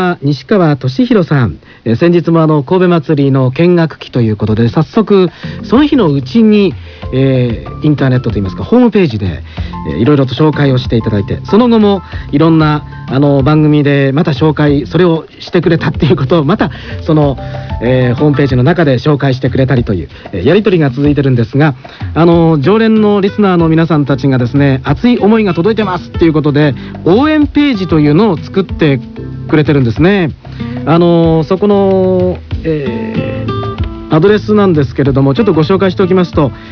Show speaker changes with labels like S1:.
S1: 西川俊弘さん、先日も神戸祭りの見学期ということで、早速その日のうちに、インターネットといいますかホームページで、いろいろと紹介をしていただいて、その後もいろんな番組でまた紹介それをしてくれたっていうことをまたその、ホームページの中で紹介してくれたりという、やり取りが続いてるんですが、常連のリスナーの皆さんたちがですね、熱い思いが届いてますっていうことで応援ページというのを作ってくれてるんですね。そこの、アドレスなんですけれども、ちょっとご紹介しておきますと